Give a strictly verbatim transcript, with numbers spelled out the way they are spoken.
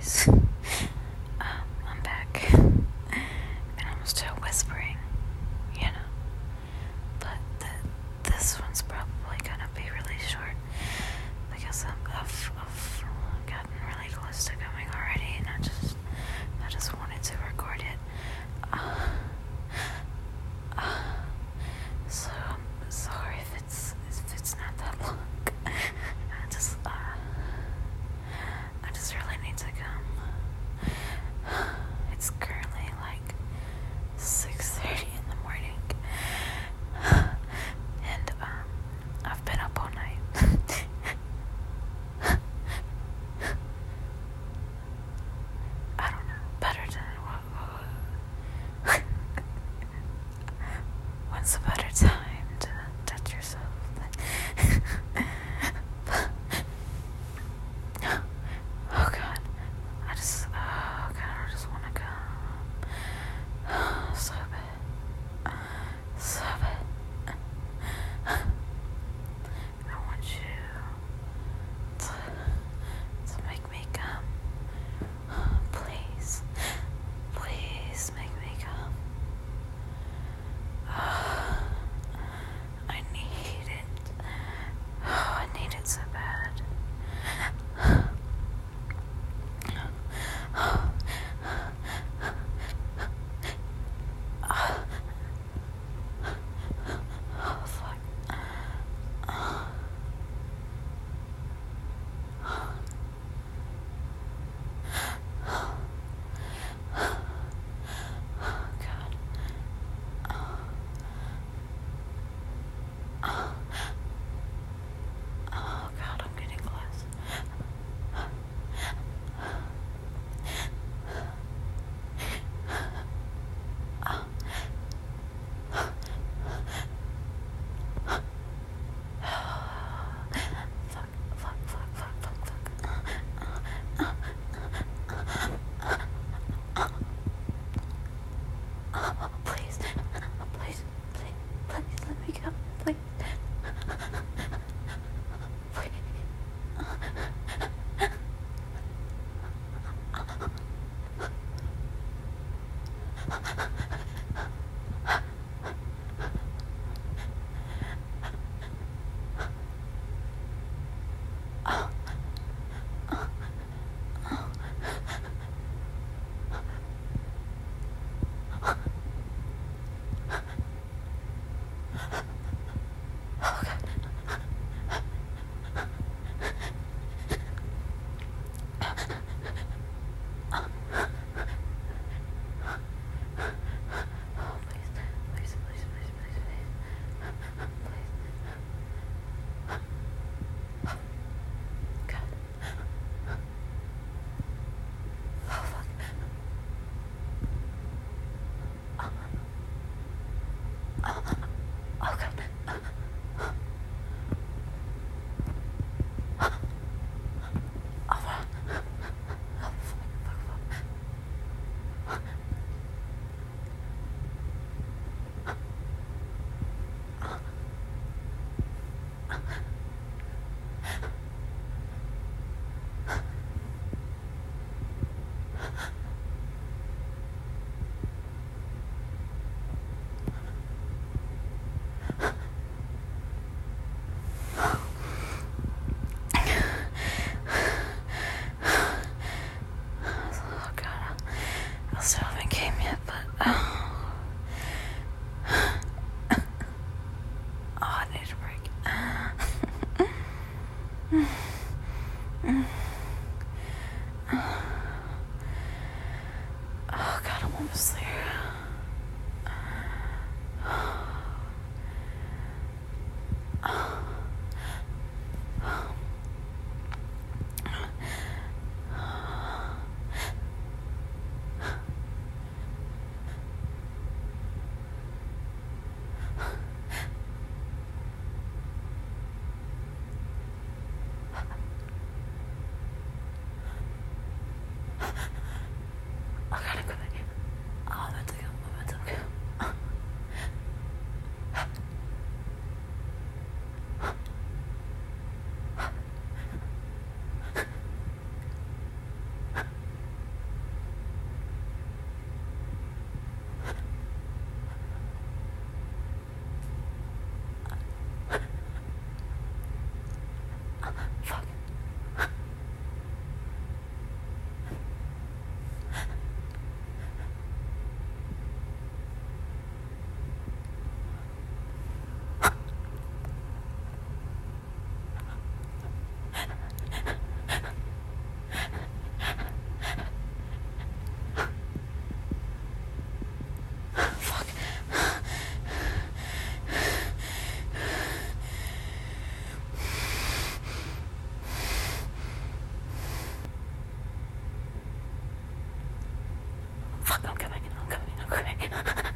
guys. Um, I'm back. And I'm still whispering, you know. But the, this one's probably gonna be really short because I'm, I've, I've gotten really close to coming already, and I just, I just wanted to record it. Uh, uh, so I'm sorry if it's, if it's not that long. I just, uh, I just really need to come. It's currently like six thirty in the morning, and um, I've been up all night. I don't know, better than what, what, when's a better time to touch yourself? Oh God, I just, oh God, I just want to go. So bad. So bad. I want you to, to make me come. Please. Please make me come. I need it. Oh, I need it so bad. Oh, fuck. God. Oh God, I'm getting close. Fuck, fuck, fuck, fuck, fuck, fuck. Please, please, please, please let me go, please. Oh God. Oh, please, please, please, please, please, please, please. God. Oh, fuck. Oh, God. Oh, fuck. Oh, fuck, fuck, fuck. Oh God, I still haven't came yet, but oh, oh I need a break. Oh God, I'm almost there. Okay.